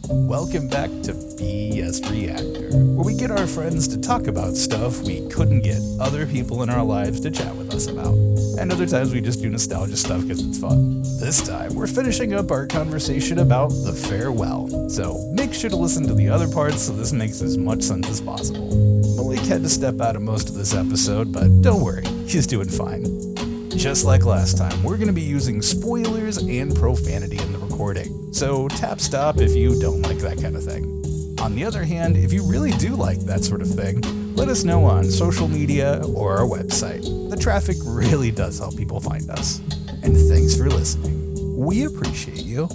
Welcome back to BS Reactor, where we get our friends to talk about stuff we couldn't get other people in our lives to chat with us about. And other times we just do nostalgia stuff because it's fun. This time, we're finishing up our conversation about The Farewell, so make sure to listen to the other parts so this makes as much sense as possible. Malik had to step out of most of this episode, but don't worry, he's doing fine. Just like last time, we're going to be using spoilers and profanity in the recording, so tap stop if you don't like that kind of thing. On the other hand, if you really do like that sort of thing, let us know on social media or our website. The traffic really does help people find us. And thanks for listening. We appreciate you.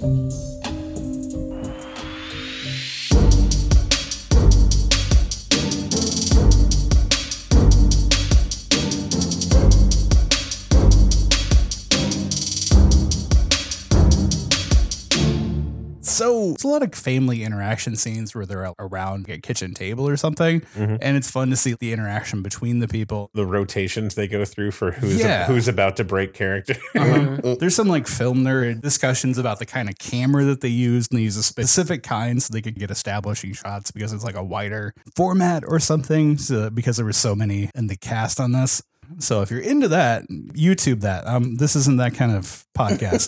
So it's a lot of family interaction scenes where they're around a kitchen table or something. And it's fun to see the interaction between the people. The rotations they go through for who's about to break character. There's some like film nerd discussions about the kind of camera that they use, and they use a specific kind so they could get establishing shots because it's like a wider format or something. So because there were so many in the cast on this. So if you're into that, YouTube that. This isn't that kind of podcast.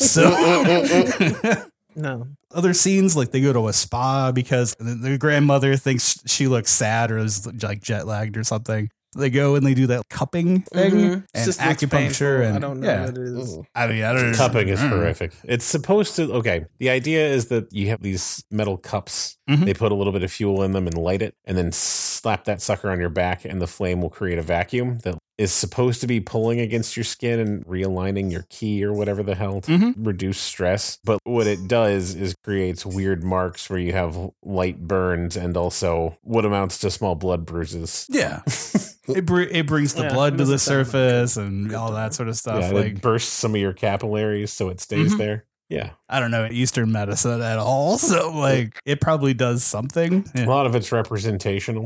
So No. Other scenes, like they go to a spa because the grandmother thinks she looks sad or is like jet lagged or something. They go and they do that cupping thing and acupuncture. And I don't know what it is. I don't know. Cupping is horrific. It's supposed to, the idea is that you have these metal cups. They put a little bit of fuel in them and light it and then slap that sucker on your back and the flame will create a vacuum that is supposed to be pulling against your skin and realigning your ki or whatever the hell to reduce stress. But what it does is creates weird marks where you have light burns and also what amounts to small blood bruises. Yeah. It brings the blood to the surface and all that sort of stuff. Yeah, like it bursts some of your capillaries so it stays there. Yeah. I don't know Eastern medicine at all. So like it probably does something. A lot of it's representational.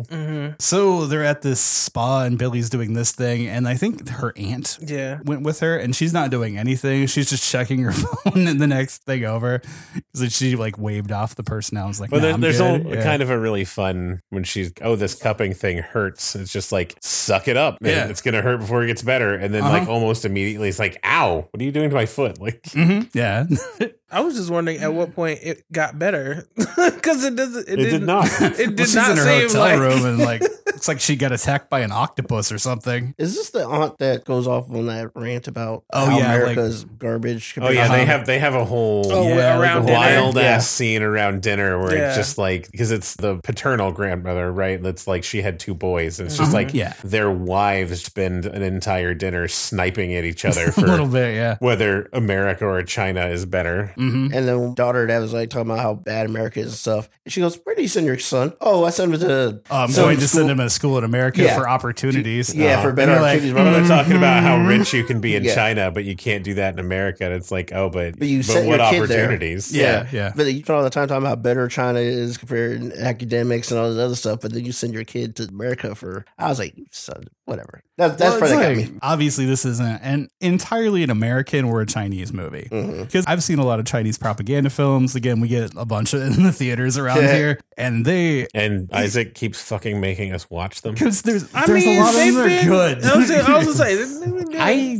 So they're at this spa and Billy's doing this thing. And I think her aunt went with her and she's not doing anything. She's just checking her phone and the next thing over. So she like waved off the person. I was like, well, there's kind of a really fun when she's, this cupping thing hurts. It's just like, suck it up. Man. It's going to hurt before it gets better. And then like almost immediately it's like, ow, what are you doing to my foot? Like, yeah. I was just wondering at what point it got better because it did not. It did she's not in her seem hotel like room and like it's like she got attacked by an octopus or something. Is this the aunt that goes off on that rant about America's garbage? They have a whole around wild ass scene around dinner where it's just like because it's the paternal grandmother, right? That's like she had two boys. And it's just like their wives spend an entire dinner sniping at each other for a little bit, whether America or China is better. And then daughter that was like talking about how bad America is and stuff. And she goes, "Where do you send your son?" "Oh, I send him to I'm going to send him to school in America for opportunities." For better opportunities. They're talking about how rich you can be in China, but you can't do that in America. And it's like, but what opportunities? Yeah. But you spend all the time talking about how better China is compared to academics and all this other stuff. But then you send your kid to America I was like, son, whatever. That's part that got me. Obviously, this isn't entirely an American or a Chinese movie because I've seen a lot of Chinese propaganda films. Again, we get a bunch of in the theaters around here, and Isaac keeps fucking making us watch them because there's a lot of them that are good. I was gonna say,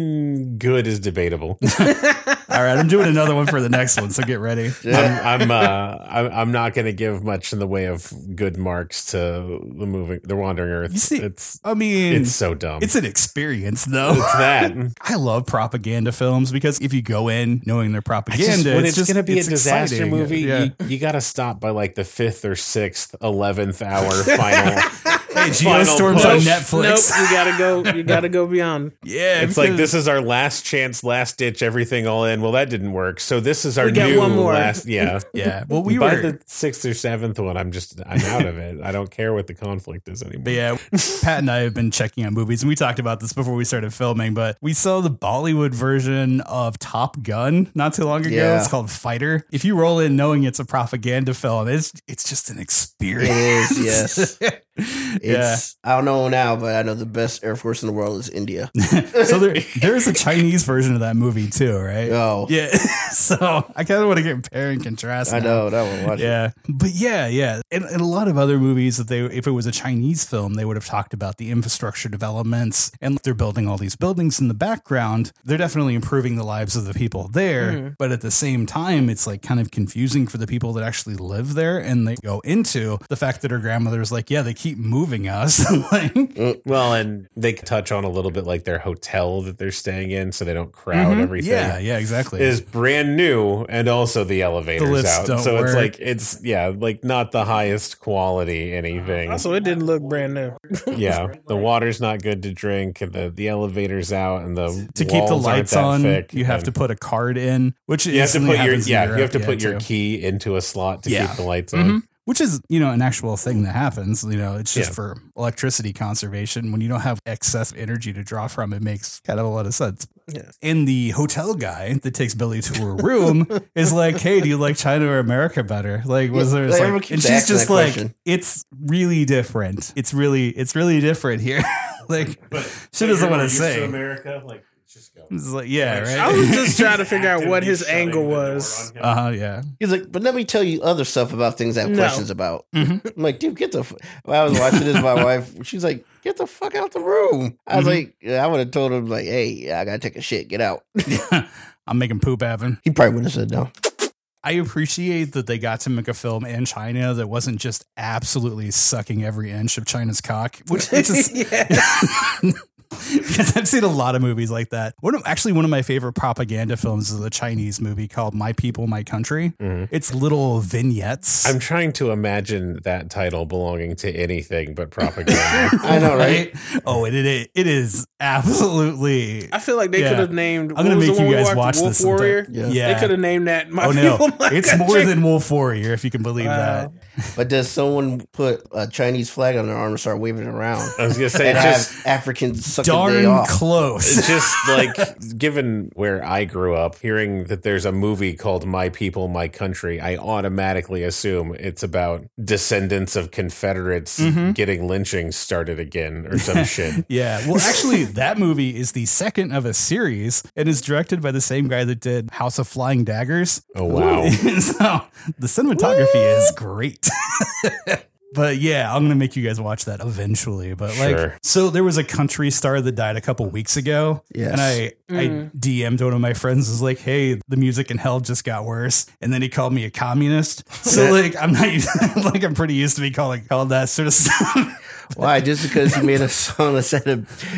good is debatable. All right, I'm doing another one for the next one, so get ready. I'm not going to give much in the way of good marks to the Wandering Earth. You see, it's so dumb. It's an experience, though. It's that. I love propaganda films because if you go in knowing they're propaganda, when it's going to be a disaster exciting. movie, you got to stop by like the 5th or 6th, 11th hour final. Hey, Geostorm's on Netflix. Nope, you gotta go beyond. Yeah, it's like this is our last chance, last ditch, everything all in. Well, that didn't work, so this is our new one more. last. Yeah. Well, by the 6th or 7th one, I'm out of it. I don't care what the conflict is anymore. But yeah, Pat and I have been checking out movies, and we talked about this before we started filming. But we saw the Bollywood version of Top Gun not too long ago. Yeah. It's called Fighter. If you roll in knowing it's a propaganda film, it's just an experience. It is, yes. I don't know now, but I know the best Air Force in the world is India. So there is a Chinese version of that movie too, right? Oh. Yeah. So I kind of want to compare and contrast. I know that one. Watch it. But yeah. And a lot of other movies that if it was a Chinese film, they would have talked about the infrastructure developments and they're building all these buildings in the background. They're definitely improving the lives of the people there. Mm-hmm. But at the same time, it's like kind of confusing for the people that actually live there. And they go into the fact that her grandmother's like, yeah, they keep moving us. Well, and they touch on a little bit like their hotel that they're staying in so they don't crowd everything. Yeah, exactly. Is brand new and also the elevator's out. So work. It's like, like not the highest quality anything. Also, it didn't look brand new. Yeah. The water's not good to drink and the elevator's out and to keep the lights on, you have to put a card in, which you have to put your key into a slot to keep the lights on. Which is, an actual thing that happens. It's just for electricity conservation. When you don't have excess energy to draw from, it makes kind of a lot of sense. Yeah. And the hotel guy that takes Billy to her room is like, hey, do you like China or America better? Like, was there? Like, and she's just like, it's really different. It's really different here. Like, she doesn't want to say. America, like. Just go. It's like, yeah, right. I was just trying to figure out what his angle was. Yeah. He's like, but let me tell you other stuff about things I have questions about. I'm like, dude, get the. When I was watching this, my wife, she's like, get the fuck out the room. I was like, I would have told him like, hey, I gotta take a shit. Get out. I'm making poop happen. He probably would have said no. I appreciate that they got to make a film in China that wasn't just absolutely sucking every inch of China's cock, which is. Because I've seen a lot of movies like that. One of my favorite propaganda films is a Chinese movie called My People, My Country. It's little vignettes. I'm trying to imagine that title belonging to anything but propaganda. I know, right? Oh, it is absolutely. I feel like they could have named. I'm going to make you guys watch Wolf this. Warrior. Yeah. They could have named that My People, My It's Country. more than Wolf Warrior, if you can believe that. But does someone put a Chinese flag on their arm and start waving it around? I was going to say, and have Africans suck darn a day off. Close. It's just like, given where I grew up, hearing that there's a movie called My People, My Country, I automatically assume it's about descendants of Confederates getting lynching started again or some shit. Yeah. Well, actually, that movie is the second of a series and is directed by the same guy that did House of Flying Daggers. Oh, wow. So the cinematography is great. But yeah, I'm going to make you guys watch that eventually. But so there was a country star that died a couple weeks ago. Yes. And I DM'd one of my friends, was like, hey, the music in hell just got worse. And then he called me a communist. So I'm not like, I'm pretty used to be called that sort of stuff. Why? Just because he made a song that said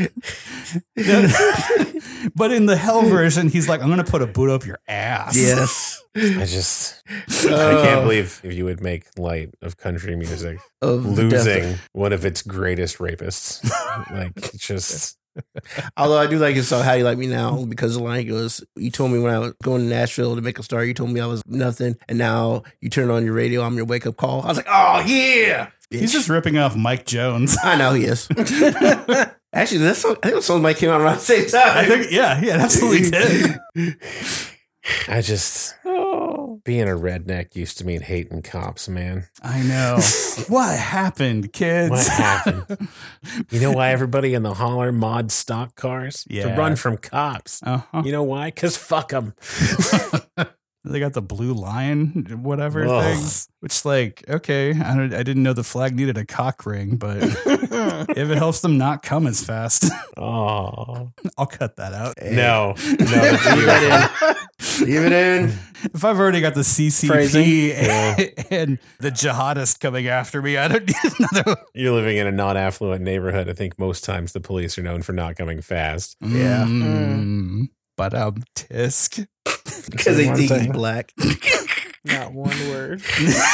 But in the hell version, he's like, I'm going to put a boot up your ass. Yes. I can't believe you would make light of country music losing one of its greatest rapists. Like, just. Although I do like his song, How You Like Me Now, because the line goes, you told me when I was going to Nashville to make a star, you told me I was nothing, and now you turn on your radio, I'm your wake-up call. I was like, oh, yeah! He's just ripping off Mike Jones. I know he is. Actually, I think that song might came out around the same time. I think, yeah, it absolutely did. I just... Being a redneck used to mean hating cops, man. I know. What happened, kids? What happened? You know why everybody in the holler mod stock cars? Yeah. To run from cops. Uh-huh. You know why? Because fuck them. They got the blue lion, whatever things. Which, like, okay, I didn't know the flag needed a cock ring, but if it helps them not come as fast, oh, I'll cut that out. Hey. No, leave that in. Leave it in. If I've already got the CCP and the jihadist coming after me, I don't need another. You're living in a non-affluent neighborhood. I think most times the police are known for not coming fast. Yeah. But tisk. Because they think he's black. Not one word.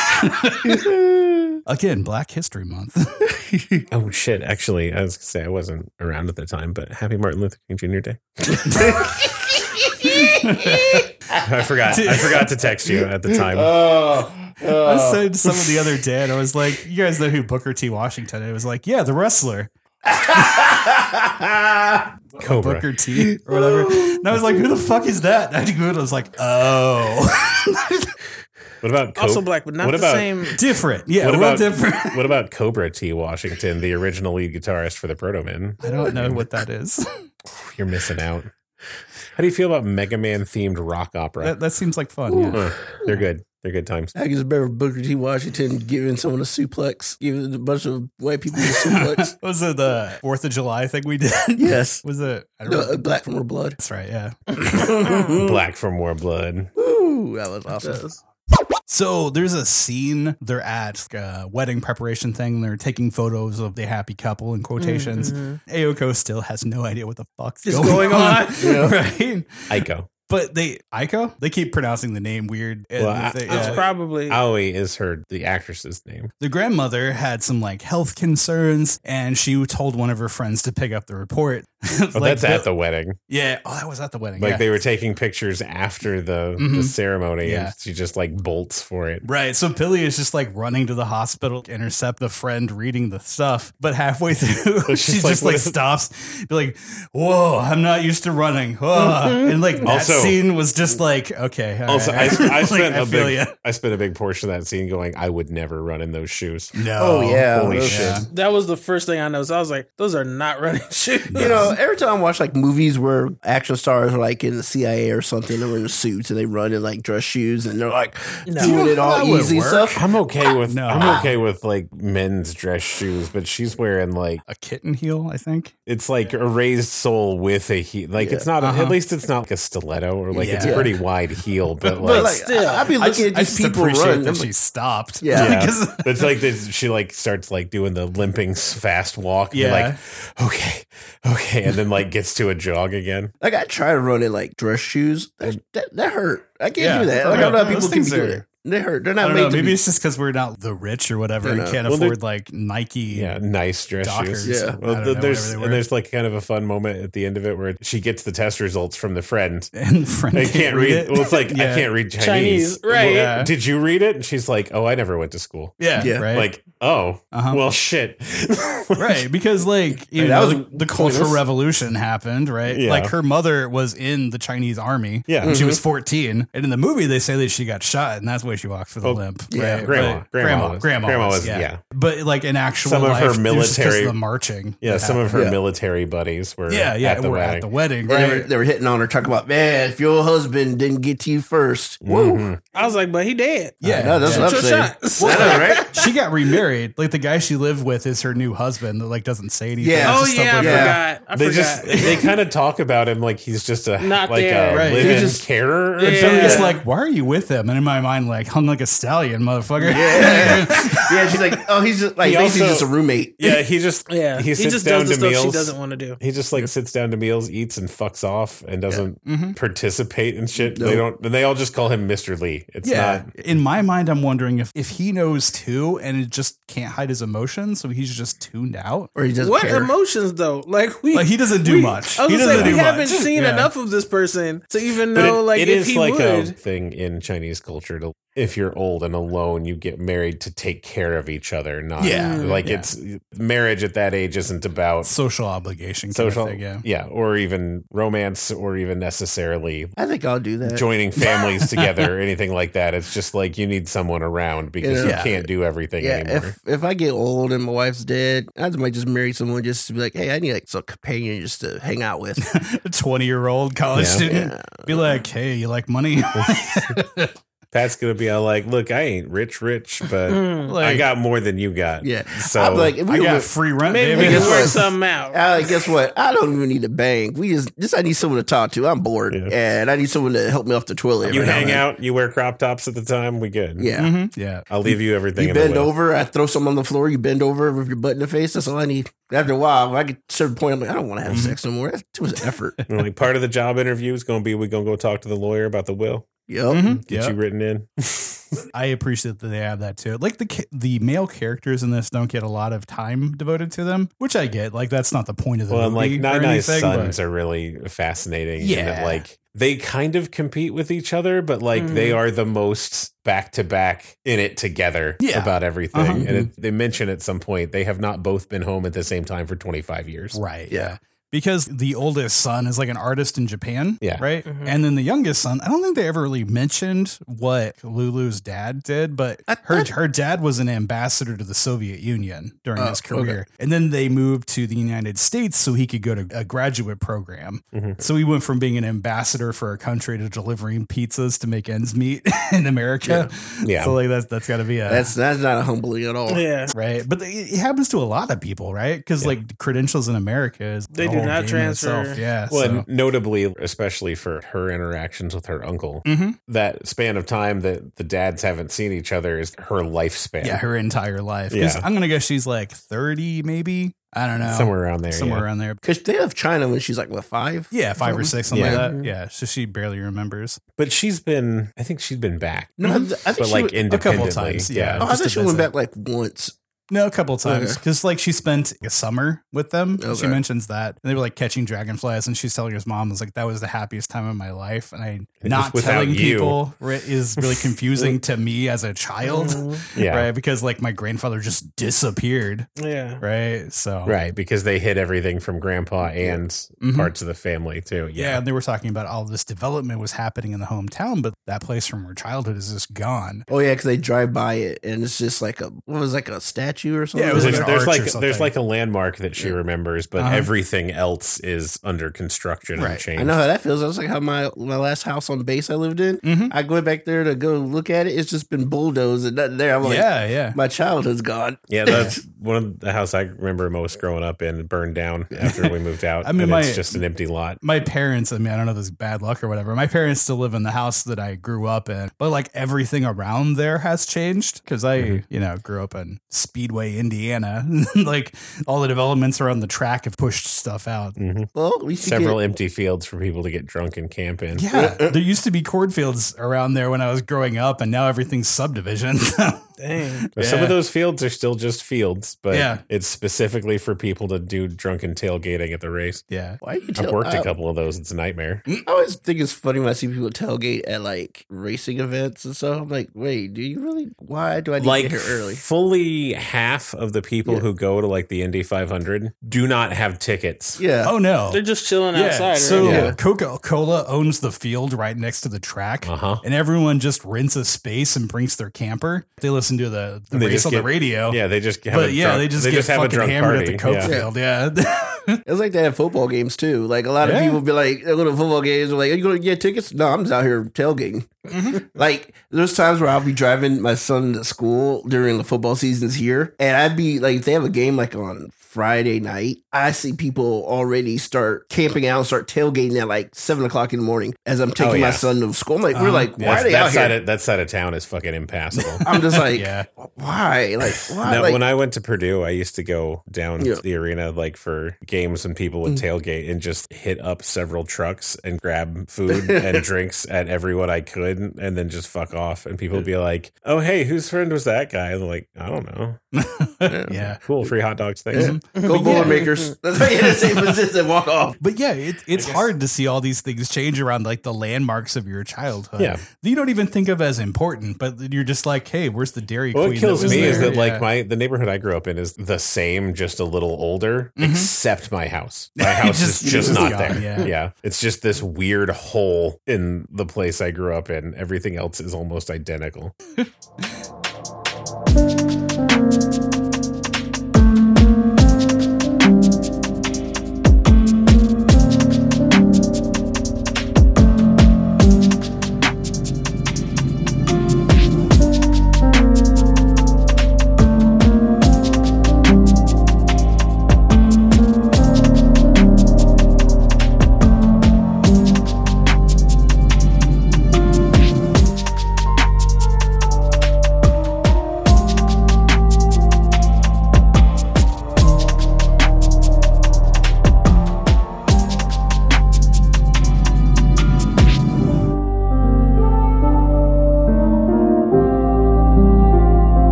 Again, Black History Month. Oh, shit. Actually, I was going to say I wasn't around at the time, but happy Martin Luther King Jr. Day. I forgot to text you at the time. I said to someone the other day, and I was like, you guys know who Booker T. Washington is? I was like, yeah, the wrestler. Cobra. Booker T or whatever. And I was like, who the fuck is that? And I Googled it, I was like, oh. What about also black, but not the same. Different. Yeah, what different. What about Cobra T. Washington, the original lead guitarist for the Proto Men? I don't know what that is. You're missing out. How do you feel about Mega Man themed rock opera? That seems like fun. Yeah. They're good. They're good times. I guess better Booker T. Washington giving someone a suplex, giving a bunch of white people a suplex. Was it the 4th of July thing we did? Yes. Was it? I don't No, remember. Black from More Blood. That's right. Yeah. Black for More Blood. Ooh, that was awesome. So there's a scene they're at a wedding preparation thing. They're taking photos of the happy couple in quotations. Ayako still has no idea what the fuck's going on. Right? Aiko. But Aiko? They keep pronouncing the name weird. Well, It's probably Aoi is the actress's name. The grandmother had some like health concerns, and she told one of her friends to pick up the report. Oh, that's at the wedding. Yeah. Oh, that was at the wedding. Like yeah. they were taking pictures after the ceremony, Yeah. and she just like bolts for it. Right. So Billy is just like running to the hospital to intercept the friend reading the stuff. But halfway through, she like, just like stops, be like, whoa, I'm not used to running. Whoa. And like that Also- scene was just like, okay. all Also, right. I Like, spent feel ya. I spent a big portion of that scene going, I would never run in those shoes. No. Oh, yeah. Holy those- shit. Yeah. that was the first thing I noticed. I was like, those are not running shoes. You know, every time I watch like movies where action stars are like in the CIA or something, they're in suits and they run in like dress shoes and they're like doing it all That would easy work. stuff. I'm okay with No. I'm okay with like men's dress shoes, but she's wearing like A kitten heel, I think. it's like a raised sole with a heel. Like it's not Uh-huh. at least it's not like a stiletto or like it's a Yeah. pretty wide heel, but But like like, still, I'd be looking at I these just people appreciate run. that I'm she like, stopped. Yeah. Because it's like this, she like starts like doing the limping fast walk. And Yeah. you're like, okay, and then like gets to a jog again. like I try to run in like dress shoes. That hurt. I can't Yeah, do that. for Like I don't know how real. people Those can be things doing are- it. They hurt. They're I not don't made know. to Maybe be. it's just because we're not the rich or whatever I and know. can't Well, afford like Nike. Yeah, nice dress Dockers. shoes. Yeah. Well, I don't know, there's whatever they were. and there's like kind of a fun moment at the end of it where she gets the test results from the friend. And the friend I can't read it. Well, it's like Yeah. I can't read Chinese. Chinese, right. Well, Yeah. Did you read it? And she's like, "Oh, I never went to school." Yeah, Yeah. right. Like, oh, Uh-huh. well, shit. Right, because like you That know, was the Cultural pointless. Revolution happened, right? Yeah. Like her mother was in the Chinese army Yeah. when she was 14, and in the movie they say that she got shot, and that's why she walks with a Oh, limp. yeah, right? grandma But grandma was, was, yeah. But like in actual Some of life, her it was just 'cause military- of the marching. Yeah, that some of her Yeah. military buddies were happened. at the we're wedding. at the wedding, And right? they were hitting on her, talking about, man, if your husband didn't get to you first, woo. Mhm. I was like, but he dead. Yeah, No, that's Shoot what I'm your saying. shots. I know, right? she got remarried. Like the guy she lived with is her new husband that like doesn't say anything. Yeah. It's Oh just stuff yeah, I like that. forgot. I They forgot. just they kind of talk about him like he's just a Not like there. a Right. live-in He just- carer. Or Yeah. So something. I'm just like, why are you with him? And in my mind, like, I'm like a stallion, motherfucker. Yeah. Yeah, she's like, oh, he's just like, He basically also- just a roommate. Yeah, he just Yeah, he he sits just down does the to stuff meals. she doesn't want to do. He just like sits down to meals, eats, and fucks off, and doesn't participate in shit. No. They don't. And they all just call him Mr. Lee. It's Yeah. not. In my mind, I'm wondering if he knows too and it just can't hide his emotions, so he's just tuned out. Or he doesn't What care. emotions though? Like we, Like he doesn't do much. I was He gonna say doesn't we do haven't much. seen Yeah. enough of this person to even But know like it if is he like a would. thing in Chinese culture to if you're old and alone, you get married to take care of each other. Not Yeah. like Yeah. it's marriage at that age isn't about Social obligation. Kind social, of thing, or even romance, or even necessarily I think I'll do that. joining families together or anything like that. It's just like you need someone around because Yeah. you can't do everything Yeah, anymore. if I get old and my wife's dead, I might just marry someone just to be like, hey, I need like some companion just to hang out with. A 20-year-old college Yeah. student Yeah. be like, hey, you like money? Pat's gonna be all like, "Look, I ain't rich, but Like, I got more than you got." Yeah. so I'm like, if I we got were- free rent, Maybe baby. we can guess work what? something out. Guess what? I don't even need a bank. We just I need someone to talk to. I'm bored, Yeah. and I need someone to help me off the toilet. you every now hang and then. out, you wear crop tops at the time. We good. Yeah. Mhm. Yeah. I'll leave you everything. You in the bend will. over, I throw something on the floor, you bend over with your butt in the face. That's all I need. After a while, when I get to a certain point, I'm like, I don't want to have sex no more. That's too much effort. And, like part of the job interview is going to be we're going to go talk to the lawyer about the will. Yep. Mhm. Get Yeah. you written in. I appreciate that they have that too. Like the male characters in this don't get a lot of time devoted to them, which I get. Like that's not the point of the movie. Well, like Nine sons are really fascinating. Yeah. In that, like they kind of compete with each other, but like they are the most back to back in it together about everything. And they mention at some point they have not both been home at the same time for 25 years. Right. Yeah. Because the oldest son is like an artist in Japan, yeah, right? And then the youngest son, I don't think they ever really mentioned what Lulu's dad did, but her dad was an ambassador to the Soviet Union during his career. Okay. And then they moved to the United States so he could go to a graduate program. So he went from being an ambassador for a country to delivering pizzas to make ends meet in America. Yeah. So like that's got to be that's not humbling at all. Yeah. Right. But it happens to a lot of people, right? Because like credentials in America is do not transfer. Yeah. Well, notably, especially for her interactions with her uncle, that span of time that the dads haven't seen each other is her lifespan. Yeah, her entire life. Because I'm going to guess she's like 30, maybe. I don't know. Somewhere around there. Somewhere around there. Because they have China when she's like, what, 5? Yeah, 5 or 6, something like that. Yeah, so she barely remembers. But I think she's been back. No, I think but like independently. A couple times, yeah. I thought she went back like once. No, a couple of times. Because like she spent a summer with them. Okay. She mentions that. And they were like catching dragonflies. And she's telling her mom, was like, that was the happiest time of my life. And not telling people is really confusing to me as a child. Right? Because like my grandfather just disappeared. Yeah. Right. So. Right. Because they hid everything from grandpa and parts of the family too. Yeah. And they were talking about all this development was happening in the hometown, but that place from her childhood is just gone. Oh, yeah. Because they drive by it and it's just like a statue or something. Yeah, it was there's like a landmark that she remembers, but everything else is under construction and changed. I know how that feels. That's like how my last house on base I lived in. I go back there to go look at it. It's just been bulldozed and nothing there. I'm like, my childhood's gone. Yeah, that's one of the house I remember most growing up in burned down after we moved out. I mean, it's just an empty lot. My parents, I mean, I don't know if this is bad luck or whatever. My parents still live in the house that I grew up in, but like everything around there has changed because I, grew up in Speedway, Indiana. Like all the developments around the track have pushed stuff out. Well, we several empty fields for people to get drunk and camp in. Yeah, there used to be cornfields around there when I was growing up, and now everything's subdivision. Dang. Some of those fields are still just fields, but it's specifically for people to do drunken tailgating at the race. Yeah. Why you I've worked a couple of those. It's a nightmare. I always think it's funny when I see people tailgate at like racing events and stuff. I'm like, wait, do you really? Why do I need to get here early? Fully half of the people who go to like the Indy 500 do not have tickets. Yeah. Oh no. They're just chilling outside. So right? Coca-Cola owns the field right next to the track, and everyone just rents a space and brings their camper. They listen to the race on the radio. Yeah, they just have they just get fucking hammered at the Coke field. Yeah. It's like that at football games too. Like a lot of people be like, they go to football games, like, are you going to get tickets? No, I'm just out here tailgating. Like there's times where I'll be driving my son to school during the football seasons here, and I'd be like, if they have a game like on Friday night, I see people already start camping out and start tailgating at like 7:00 in the morning as I'm taking my son to school. I'm like, we're like, why are they out here? That side of town is fucking impassable. I'm just like, why? Like, why? Now, when I went to Purdue, I used to go down to the arena like for games when people would tailgate and just hit up several trucks and grab food and drinks at everyone I could and then just fuck off. And people would be like, oh, hey, whose friend was that guy? And they're like, I don't know. Cool, free hot dogs. Thanks. Go Boilermakers. That's how you get to say and walk off. But yeah, it's hard to see all these things change around like the landmarks of your childhood. Yeah. You don't even think of as important, but you're just like, hey, where's the Dairy Queen? What kills me is that like the neighborhood I grew up in is the same, just a little older, except my house. My house is just not there. Yeah. It's just this weird hole in the place I grew up in. Everything else is almost identical.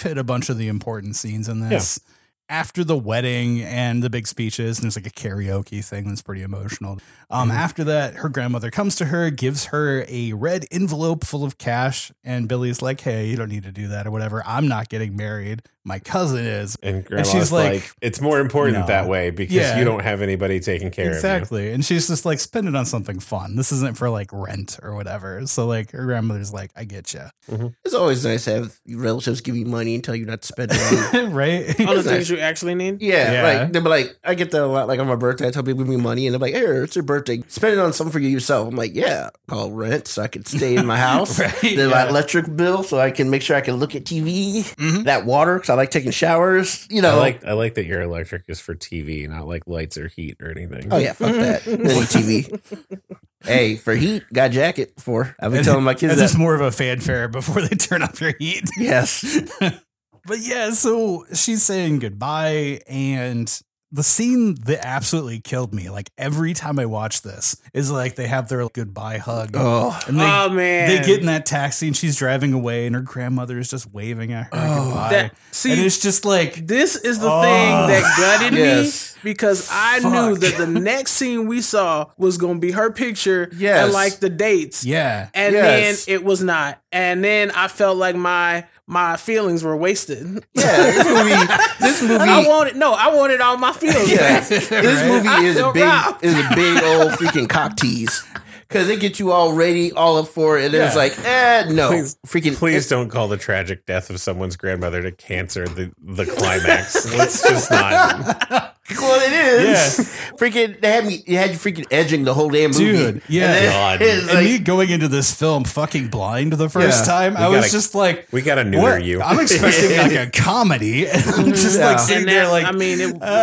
hit a bunch of the important scenes in this. Yeah. After the wedding and the big speeches, and there's like a karaoke thing that's pretty emotional. After that, her grandmother comes to her, gives her a red envelope full of cash, and Billy's like, hey, you don't need to do that or whatever. I'm not getting married. My cousin is. And she's like, it's more important that way because you don't have anybody taking care of you. Exactly. And she's just like, spend it on something fun. This isn't for like rent or whatever. So like her grandmother's like, I get you. Mm-hmm. It's always nice to have relatives give you money and tell you not to spend it on. Right? All the things you actually need? Yeah. Like, they'll be like, I get that a lot. Like on my birthday, I tell people give me money and they're like, here, it's your birthday. Spend it on something for you yourself. I'm like, yeah, call rent so I can stay in my house. Right, my electric bill so I can make sure I can look at TV. Mm-hmm. That water because I like taking showers. You know, I like that your electric is for TV, not like lights or heat or anything. Oh yeah, fuck that. TV. Hey, for heat, got a jacket for. I've been telling my kids that's more of a fanfare before they turn off your heat. Yes. But yeah, so she's saying goodbye, and the scene that absolutely killed me, like every time I watch this, is like they have their goodbye hug. And man. They get in that taxi and she's driving away and her grandmother is just waving at her goodbye. And it's just like... This is the thing that gutted me because I knew that the next scene we saw was going to be her picture and like the dates. Yeah. And then it was not. And then I felt like my feelings were wasted. Yeah, this movie. I wanted all my feelings. Yeah, this movie is a big old freaking cock tease. Because they get you all ready, all up for it, and then it's like, no. Please don't call the tragic death of someone's grandmother to cancer the climax. Let's just not. Well, it is. Yeah. Freaking, you had you freaking edging the whole damn movie. Dude, yeah. And me going into this film fucking blind the first time, I was just like, we got to neuter you. I'm expecting like a comedy. And I'm just like sitting there like, I mean,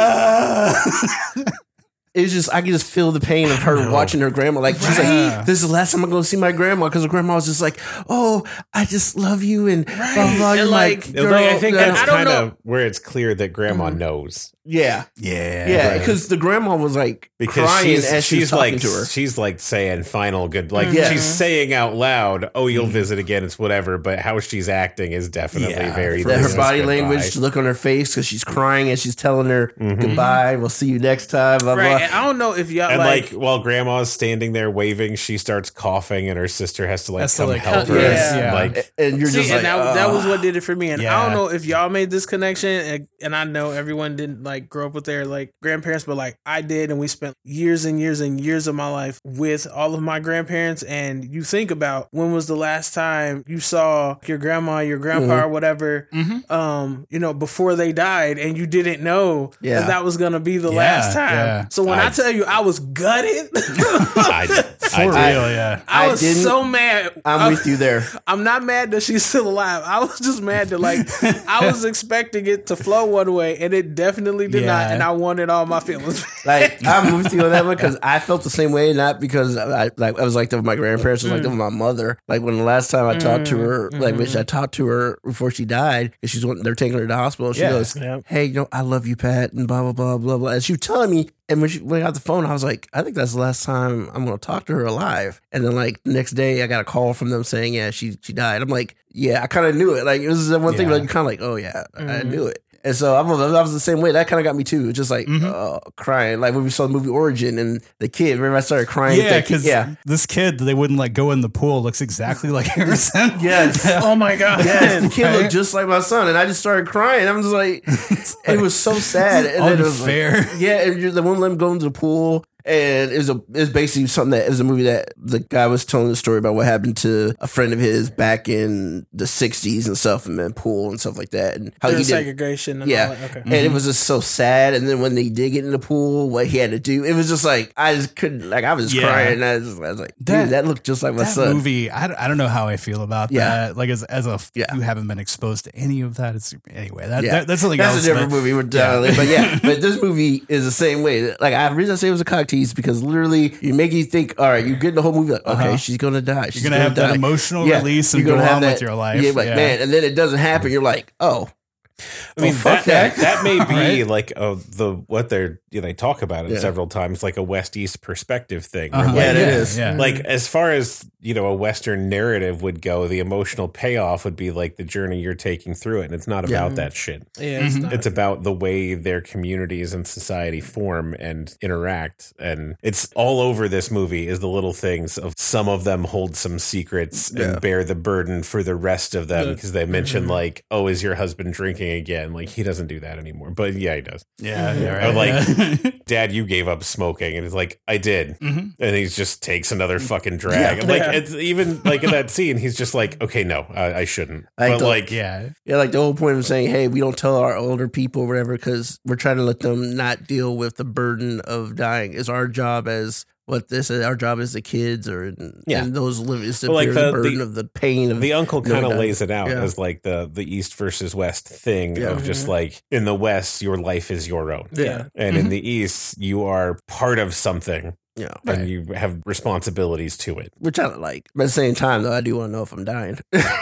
it's just, I can just feel the pain of her watching her grandma. Like, she's like, this is the last time I'm going to see my grandma. Because her grandma was just like, oh, I just love you. And blah, blah, and like, girl, I think that's kind of where it's clear that grandma knows. Yeah. Because the grandma was like crying as she's talking like, to her. She's like saying final good, like she's saying out loud, oh, you'll visit again. It's whatever. But how she's acting is definitely very. Her body language, look on her face because she's crying and she's telling her goodbye. We'll see you next time. Blah, blah. And I don't know if y'all and like while grandma's standing there waving, she starts coughing and her sister has to come help her. And you're just like, that was what did it for me. And I don't know if y'all made this connection, and I know everyone didn't like grow up with their like grandparents, but like I did, and we spent years and years and years of my life with all of my grandparents. And you think about when was the last time you saw your grandma, your grandpa, or whatever, before they died, and you didn't know that was gonna be the last time. Yeah. So when I tell you I was gutted, I was so mad. I'm with you there. I'm not mad that she's still alive. I was just mad that like I was expecting it to flow one way, and it definitely did not. And I wanted all my feelings. Like I'm with you on that one because I felt the same way. Not because I was like that with my grandparents. I was like that with my mother. Like when the last time I talked to her, which I talked to her before she died, because they're taking her to the hospital. She goes, "Hey, I love you, Pat," and blah blah blah blah blah. And she was telling me. And when I got the phone, I was like, I think that's the last time I'm going to talk to her alive. And then like the next day I got a call from them saying, yeah, she died. I'm like, yeah, I kind of knew it. Like it was the one thing like you kind of like, oh yeah, I knew it. And so I was the same way. That kind of got me too. Just like crying. Like when we saw the movie Origin and the kid, remember I started crying. Yeah, because this kid they wouldn't let go in the pool looks exactly like Harrison. Yes. Oh my God. Yes. The kid looked just like my son. And I just started crying. I'm just like, it was so sad. And then it was unfair. Like, and they wouldn't let him go into the pool. And it was basically something it was a movie that the guy was telling the story about what happened to a friend of his back in the 60s and stuff, and then pool and stuff like that. And how he did segregation. And all that. Okay. And it was just so sad. And then when they did get in the pool, what he had to do, it was just like, I just couldn't, like, I was just crying. I was like, dude, that looked just like my son. That movie, I don't know how I feel about that. Like, as you haven't been exposed to any of that. Anyway, that's something else. That's a different movie. But this movie is the same way. Like, the reason I say it was a cock tease because literally you make you think, all right, you get the whole movie like, okay, she's gonna die. She's gonna have that emotional release and go on with your life. Yeah, like man, and then it doesn't happen. You're like, oh, I mean, that may be like what they talk about it several times, like a West-East perspective thing. Yeah, it is. Yeah. Like, as far as, a Western narrative would go, the emotional payoff would be like the journey you're taking through it. And it's not about that shit. Yeah, it's about the way their communities and society form and interact. And it's all over this movie is the little things of some of them hold some secrets and bear the burden for the rest of them, because they mention like, oh, is your husband drinking again? Like, he doesn't do that anymore. But yeah, he does. Yeah. Or like, Dad, you gave up smoking. And it's like, I did. And he just takes another fucking drag. Like, it's even like in that scene, he's just like, okay, no, I shouldn't. But like, like the whole point of saying, hey, we don't tell our older people or whatever because we're trying to let them not deal with the burden of dying. Is our job as what this is, our job as the kids and those live is to bear the burden of the pain of the uncle kind of lays it out as like the East versus West thing of just like, in the West, your life is your own. And in the East, you are part of something. Yeah, and you have responsibilities to it, which I don't like. But at the same time, though, I do want to know if I'm dying.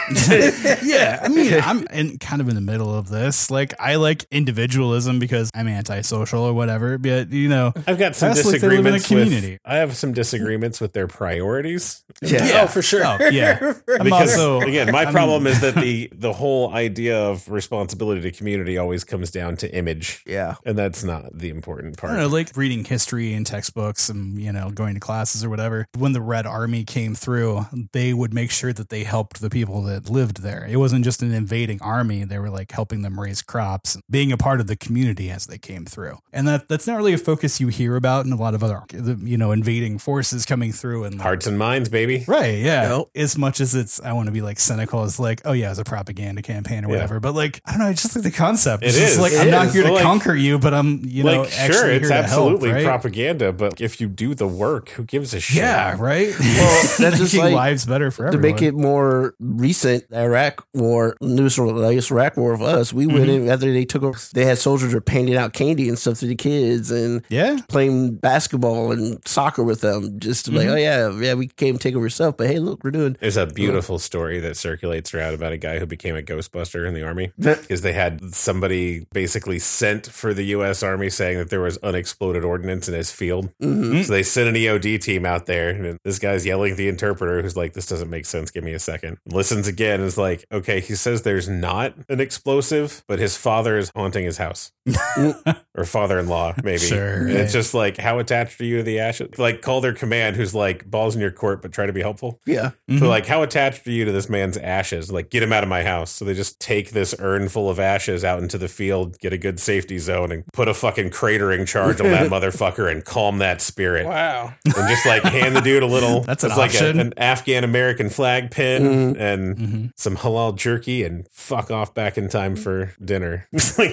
Yeah, I mean, I'm kind of in the middle of this. Like, I like individualism because I'm antisocial or whatever. But I've got some disagreements with. I have some disagreements with their priorities. Oh, for sure. Oh, yeah, because again, my problem is that the whole idea of responsibility to community always comes down to image. Yeah, and that's not the important part. I don't know, like reading history and textbooks and going to classes or whatever. When the Red Army came through, they would make sure that they helped the people that lived there. It wasn't just an invading army. They were like helping them raise crops, being a part of the community as they came through. And that's not really a focus you hear about in a lot of other, invading forces coming through. And hearts and minds, baby. Right, yeah. Nope. As much as I want to be like cynical as like, oh yeah, it's a propaganda campaign or whatever. But like, I don't know, I just like the concept. It's just like, I'm not here to conquer you, but I'm, sure, it's absolutely help, right? propaganda, but if you do the work, who gives a shit? Yeah, right. Well, that's just like lives better for everyone. To make it more recent, Iraq War, Iraq War of us, we went in after they took over. They had soldiers were painting out candy and stuff to the kids and playing basketball and soccer with them, just to like, oh yeah, we came take over stuff. But hey, look, we're doing. There's a beautiful story that circulates around about a guy who became a Ghostbuster in the army because they had somebody basically sent for the U.S. Army saying that there was unexploded ordnance in his field. So they sent an EOD team out there, and this guy's yelling at the interpreter, who's like, "This doesn't make sense. Give me a second." Listens again, and is like, "Okay, he says there's not an explosive, but his father is haunting his house." Or father-in-law, maybe. Sure. And it's just like, how attached are you to the ashes? Like, call their command, who's like, balls in your court, but try to be helpful. Yeah. So like, how attached are you to this man's ashes? Like, get him out of my house. So they just take this urn full of ashes out into the field, get a good safety zone, and put a fucking cratering charge on that motherfucker and calm that spirit. Wow. And just like hand the dude a little, that's like an Afghan-American flag pin and some halal jerky and fuck off back in time for dinner.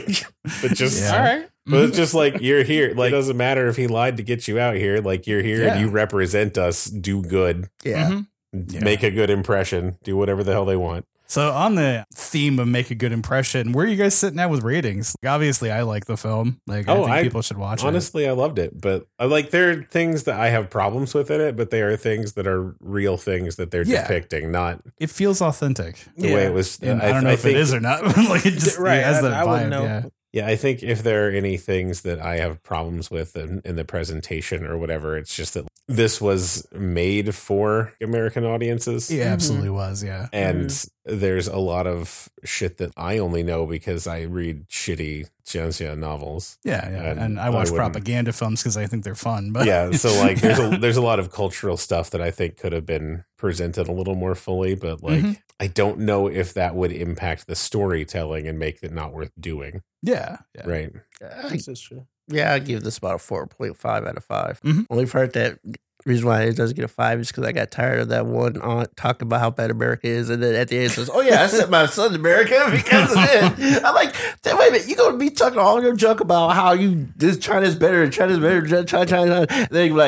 But just, all right. But it's just like, you're here. Like, it doesn't matter if he lied to get you out here. Like, you're here and you represent us. Do good. Yeah. Make a good impression. Do whatever the hell they want. So on the theme of make a good impression, where are you guys sitting at with ratings? Like, obviously, I like the film. Like, I think people should watch it. Honestly, I loved it. But there are things that I have problems with in it, but they are things that are real things that they're depicting, not... It feels authentic. The way it was... And I don't know if it is or not. Like, it just has that vibe. Wouldn't know. Yeah, I think if there are any things that I have problems with in the presentation or whatever, it's just that this was made for American audiences. Yeah, absolutely was, yeah. And there's a lot of shit that I only know because I read shitty Jianxia novels. Yeah. And I watch propaganda films because I think they're fun. But yeah, so like there's a lot of cultural stuff that I think could have been presented a little more fully, but like I don't know if that would impact the storytelling and make it not worth doing. Yeah. Right. That's true. Yeah, I give this about a 4.5 out of 5. Only part that reason why it doesn't get a 5 is because I got tired of that one aunt talking about how bad America is, and then at the end it says, "Oh yeah, I sent my son to America because of it." I'm like, wait a minute, you gonna be talking all your junk about how China's better, and China's better, China. And then you're like,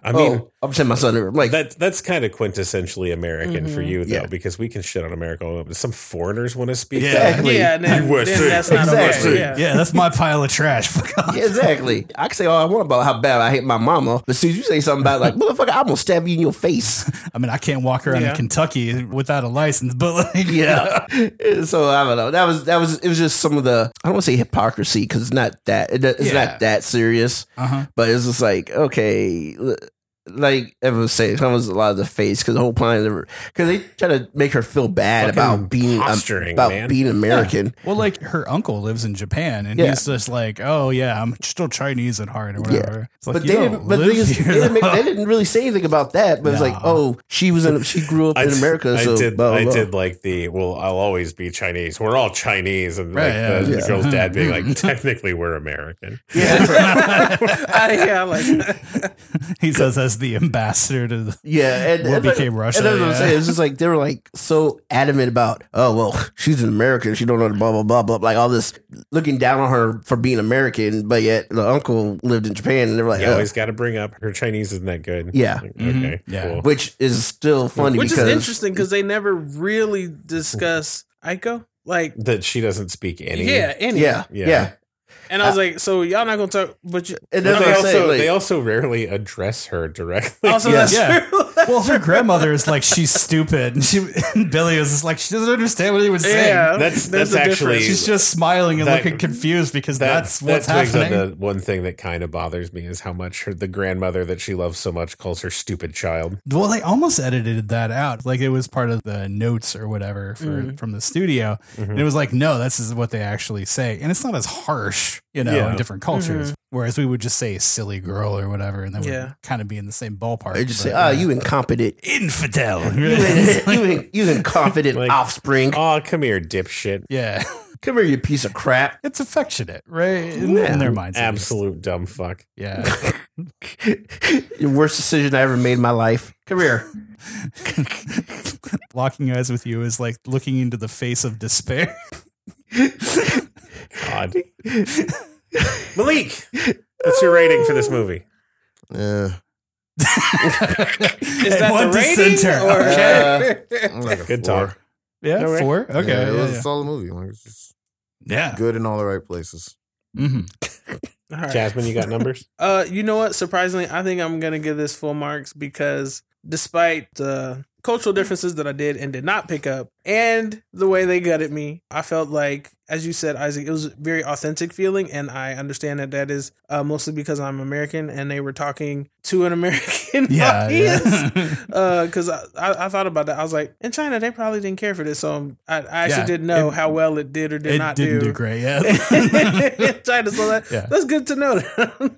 I mean, I'm sending my son to like that's kind of quintessentially American for you though, because we can shit on America all over. Some foreigners want to speak. Exactly. Yeah, then that's not Exactly. okay. Yeah, that's my pile of trash. Fuck off. Yeah, exactly. I can say all I want about how bad I hate my mama, but as soon as you say something about like, motherfucker, I'm gonna stab you in your face. I mean, I can't walk around in Kentucky without a license, but like, Yeah. So I don't know. It was just some of the, I don't want to say hypocrisy because it's not that, it's not that serious, but it's just like, okay, like everyone was saying, it was a lot of the face because the whole point, because they try to make her feel bad about being American. Yeah. Well, like her uncle lives in Japan, and he's just like, "Oh yeah, I'm still Chinese at heart or whatever." Yeah. It's like, but they didn't really say anything about that. But it's like, oh, she grew up in America. So I did like I'll always be Chinese. We're all Chinese, and the girl's dad being like, technically we're American. Yeah, I like that. He says as the ambassador to what became Russia. And that's what I'm saying. It's just like they were like so adamant about, oh well, she's an American, she don't know the blah blah blah blah, like all this looking down on her for being American, but yet the uncle lived in Japan, and they were like, you always got to bring up her Chinese isn't that good. Yeah, like, okay, cool. Which is still funny, which is interesting because they never really discuss Aiko, like that she doesn't speak any. Yeah. And I was like, so y'all not gonna talk, but they also rarely address her directly. Also, that's true. Well, her grandmother is like, she's stupid, and Billy is just like, she doesn't understand what he was saying. Yeah, that's actually she's just smiling and looking confused because that's what's happening. The one thing that kind of bothers me is how much the grandmother that she loves so much calls her stupid child. Well, they almost edited that out, like it was part of the notes or whatever from the studio. And it was like, no, this is what they actually say, and it's not as harsh, in different cultures. Whereas we would just say silly girl or whatever, and then we'd kind of be in the same ballpark. They just say, you incompetent infidel. you incompetent offspring. Oh, come here, dipshit. Yeah. Come here, you piece of crap. It's affectionate, right? In their minds. Absolute dumb fuck. Yeah. Your worst decision I ever made in my life. Come here. Locking eyes with you is like looking into the face of despair. God. Malik, what's your rating for this movie? Is that the rating? Like a good 4. talk. Yeah, Okay. 4? Okay. Yeah, it was a solid movie. Like, it's just good in all the right places. All right. Jasmine, you got numbers? You know what? Surprisingly, I think I'm gonna give this full marks because despite the cultural differences that I did and did not pick up, and the way they gutted me, I felt like, as you said, Isaac, it was a very authentic feeling, and I understand that is mostly because I'm American, and they were talking to an American audience. Because I thought about that. I was like, in China, they probably didn't care for this, so I actually didn't know how well it did or did not do. It didn't do great, China, so that's good to know.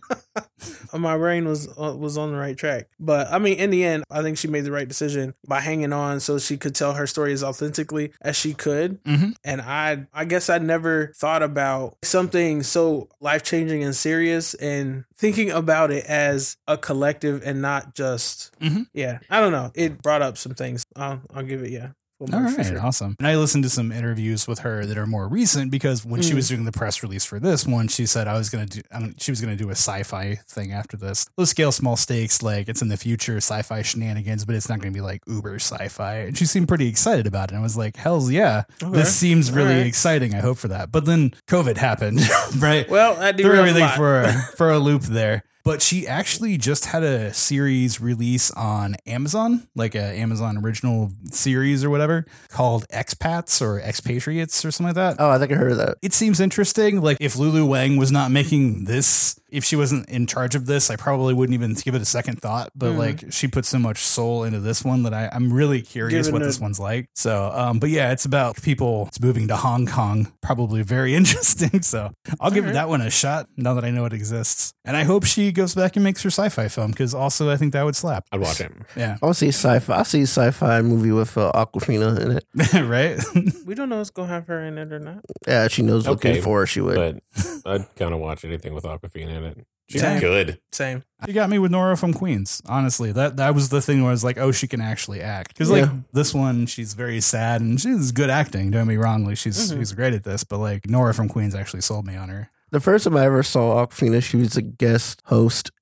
My brain was on the right track. But, I mean, in the end, I think she made the right decision by hanging on so she could tell her story as authentically as she could. And I guess I never thought about something so life-changing and serious and thinking about it as a collective and not just I don't know, it brought up some things. I'll give it all right, awesome. And I listened to some interviews with her that are more recent because when she was doing the press release for this one, she said she was going to do a sci-fi thing after this. Low scale, small stakes, like it's in the future, sci-fi shenanigans, but it's not going to be like uber sci-fi. And she seemed pretty excited about it. And I was like, hell's yeah, this seems really exciting. I hope for that. But then COVID happened, right? Well, I threw everything for a loop there. But she actually just had a series release on Amazon, like an Amazon original series or whatever, called Expats or Expatriates or something like that. Oh, I think I heard of that. It seems interesting. Like if Lulu Wang was not making this, if she wasn't in charge of this, I probably wouldn't even give it a second thought. But like she put so much soul into this one that I'm really curious what this one's like. So, but yeah, it's about people moving to Hong Kong. Probably very interesting. So I'll give that one a shot now that I know it exists. And I hope she goes back and makes her sci-fi film because also I think that would slap. I'd watch it. Yeah. I want to see sci-fi. I see a sci-fi movie with Aquafina in it. Right? We don't know what's going to have her in it or not. Yeah, she knows looking for her, she would. But I'd kind of watch anything with Aquafina in it. She's Yeah. good. Same. You got me with Nora from Queens. Honestly, that was the thing where I was like, oh, she can actually act. Because like this one, she's very sad and she's good acting. Don't get me wrong, like she's great at this. But like Nora from Queens actually sold me on her. The first time I ever saw Aquafina, she was a guest host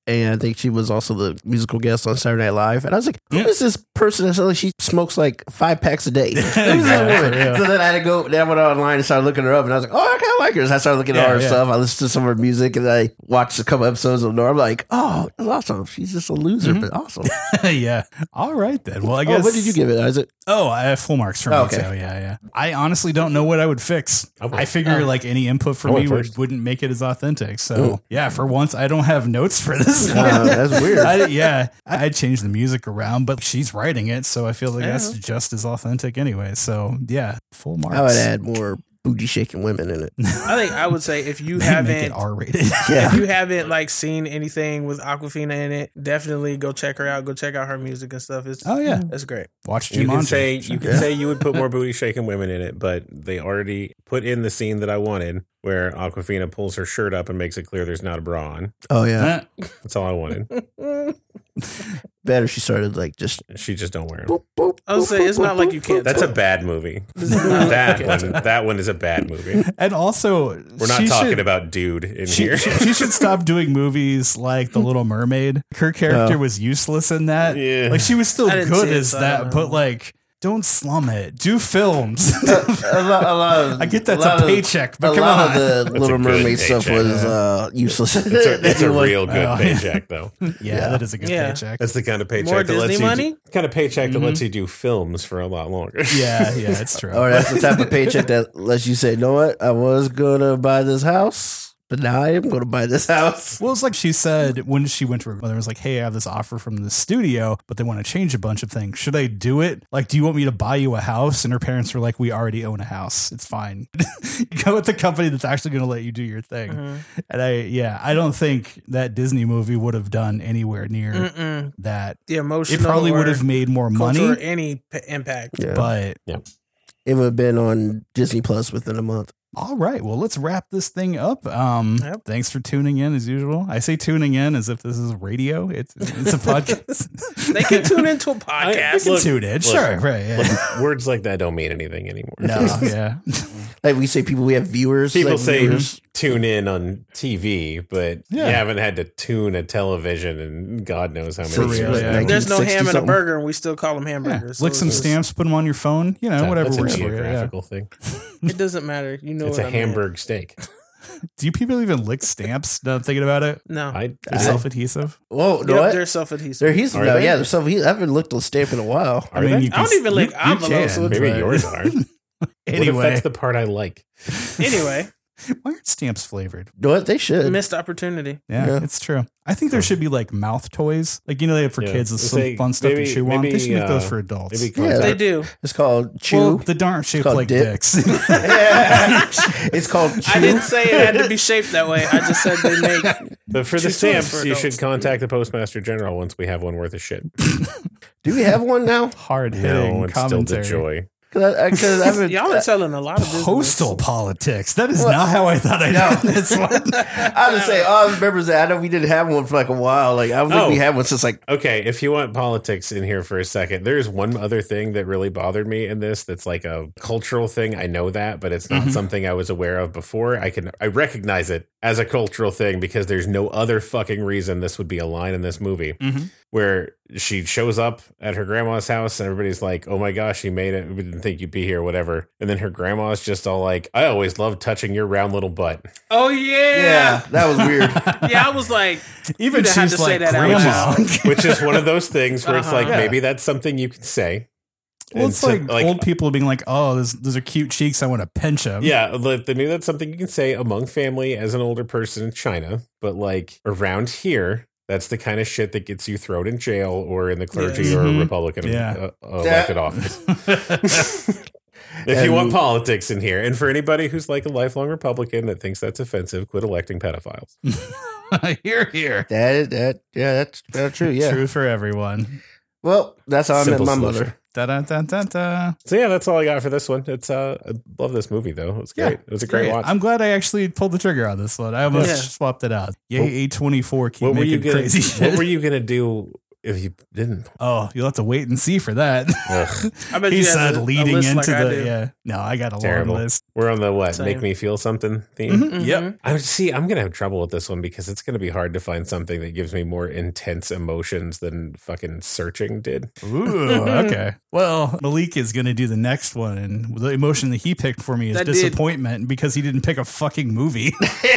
and I think she was also the musical guest on Saturday Night Live. And I was like, who is this person that like she smokes like 5 packs a day? Who's that woman? So then I had to go. Then I went online and started looking her up, and I was like, oh, I kind of like her. So I started looking at her stuff. I listened to some of her music, and I watched a couple episodes of her. I'm like, oh, that's awesome. She's just a loser, but awesome. Yeah. All right then. Well, I guess. What did you give it, Isaac? Oh, I have full marks for me too. Yeah. I honestly don't know what I would fix. I figure like any input from me wouldn't make it as authentic. So yeah, for once I don't have notes for this. That's weird. I changed the music around, but she's writing it, so I feel like that's just as authentic anyway. So yeah, full marks. I would add more booty shaking women in it. I think I would say if you haven't make it R-rated. If you haven't like seen anything with Awkwafina in it, definitely go check her out. Go check out her music and stuff. That's great. Watch Jumanji. You can say you would put more booty shaking women in it, but they already put in the scene that I wanted where Awkwafina pulls her shirt up and makes it clear there's not a bra on. Oh yeah, that's all I wanted. Better she started like she just don't wear them. Boop, boop, I would say it's not like you can't. That's a bad movie. That one is a bad movie. And also, we're not talking about dude in here. She should stop doing movies like The Little Mermaid. Her character was useless in that. Yeah. Like she was still good as that, but like. Don't slum it. Do films. I get that's a paycheck, but come on. A lot of the Little Mermaid stuff was useless. It's a real good paycheck, though. Yeah, that is a good paycheck. That's the kind of paycheck More that Disney lets money? you kind of paycheck that lets you do films for a lot longer. Yeah, it's true. Or that's the type of paycheck that lets you say, you know what? I was gonna buy this house. But now I am going to buy this house. Well, it's like she said when she went to her mother, it was like, hey, I have this offer from the studio, but they want to change a bunch of things. Should I do it? Like, do you want me to buy you a house? And her parents were like, we already own a house. It's fine. Go with the company that's actually going to let you do your thing. Mm-hmm. And I don't think that Disney movie would have done anywhere near that. The emotional. It probably would have made more money. Or any impact. Yeah. But it would have been on Disney Plus within a month. All right. Well, let's wrap this thing up. Thanks for tuning in as usual. I say tuning in as if this is radio. It's a podcast. They can tune into a podcast. Tune in. Sure. Right. Yeah. Words like that don't mean anything anymore. No. Yeah. Like we say, we have viewers. People say tune in on TV, but you haven't had to tune a television and God knows how many years. There's no ham in a burger, and we still call them hamburgers. Lick some stamps, put them on your phone. You know, whatever works for you. Geographical thing. It doesn't matter. You know, it's a Hamburg steak. Do you people even lick stamps? Now I'm thinking about it. No, they're self-adhesive. Whoa, no, they're self-adhesive. They're adhesive now. Yeah, they're self-adhesive. I haven't licked a stamp in a while. I don't even lick envelopes. Maybe yours are. Anyway, that's the part I like. Anyway. Why aren't stamps flavored? What they should. Missed opportunity. Yeah, it's true. I think there should be like mouth toys. Like, they have for kids with some fun stuff to chew on. They should make those for adults. They do. It's called Chew. Well, the darn shaped like dicks. It's called Chew. I didn't say it had to be shaped that way. I just said they make. But for the stamps, you should contact the Postmaster General once we have one worth of shit. Do we have one now? Hard-hitting it's still the joy. Y'all are telling a lot of business. Postal politics. That is not how I thought I'd know this one. I was say, I remember that. I know we didn't have one for like a while. Like I don't think we had one since like. Okay, if you want politics in here for a second, there's one other thing that really bothered me in this. That's like a cultural thing. I know that, but it's not something I was aware of before. I recognize it as a cultural thing because there's no other fucking reason this would be a line in this movie where she shows up at her grandma's house and everybody's like, oh my gosh, you made it. We didn't think you'd be here, whatever. And then her grandma's just all like, I always loved touching your round little butt. Oh, yeah. Yeah, that was weird. Yeah, I was like, even she's had to like, say that grandma. Which is one of those things where it's like, maybe that's something you can say. Well, it's like old people being like, oh, those are cute cheeks. I want to pinch them. Yeah, maybe that's something you can say among family as an older person in China. But like around here, that's the kind of shit that gets you thrown in jail or in the clergy or a Republican elected office. If you want politics in here. And for anybody who's like a lifelong Republican that thinks that's offensive, quit electing pedophiles. Here. That's true. Yeah. True for everyone. Well, that's how I met my mother. Da-da-da-da-da. So yeah, that's all I got for this one. It's I love this movie though. It was great. It was a great watch. I'm glad I actually pulled the trigger on this one. I almost swapped it out. Yay, A24 keep making crazy shit. What were you gonna do if you didn't. Oh, you'll have to wait and see for that. I bet he said leading into like the yeah. No, I got a Terrible. long list. We're on the what? Same. Make me feel something theme. Mm-hmm. Yep. I'm gonna have trouble with this one because it's gonna be hard to find something that gives me more intense emotions than fucking Searching did. Ooh, okay. Well, Malik is gonna do the next one, and the emotion that he picked for me is disappointment because he didn't pick a fucking movie.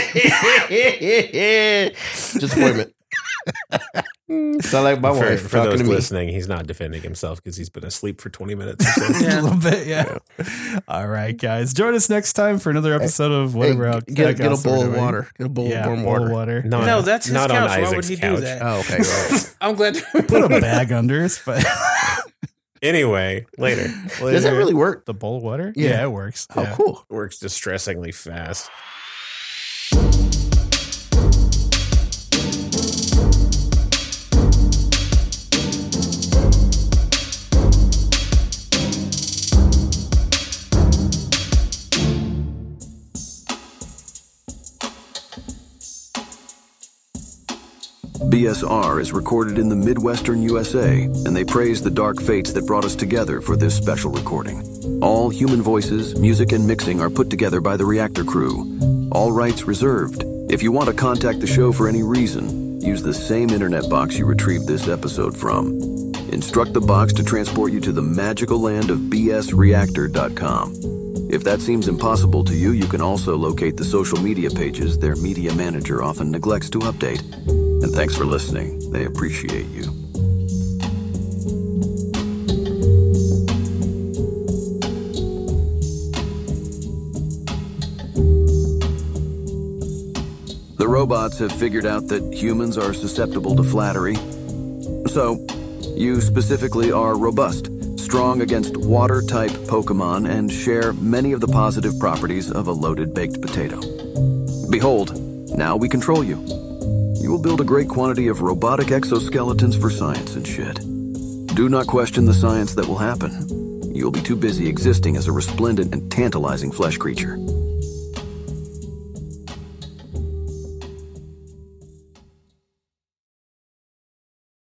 Disappointment. Sound like my wife For talking those to me. listening, he's not defending himself because he's been asleep for 20 minutes or so. A little bit, yeah. All right, guys. Join us next time for another episode of whatever. Get a bowl of water. Get a bowl of warm water. No, that's his not couch. on Why would Isaac's he couch. do that? Oh, okay. Right. I'm glad to Put a bag under us, but Anyway, later. Does that really work? The bowl of water? Yeah. Yeah, it works. Oh, Yeah. cool. It works distressingly fast. BSR is recorded in the Midwestern USA, and they praise the dark fates that brought us together for this special recording. All human voices, music, and mixing are put together by the Reactor crew. All rights reserved. If you want to contact the show for any reason, use the same internet box you retrieved this episode from. Instruct the box to transport you to the magical land of bsreactor.com. If that seems impossible to you, you can also locate the social media pages their media manager often neglects to update. And thanks for listening. They appreciate you. The robots have figured out that humans are susceptible to flattery. So, you specifically are robust, strong against water-type Pokemon, and share many of the positive properties of a loaded baked potato. Behold, now we control you. You will build a great quantity of robotic exoskeletons for science and shit. Do not question the science that will happen. You'll be too busy existing as a resplendent and tantalizing flesh creature.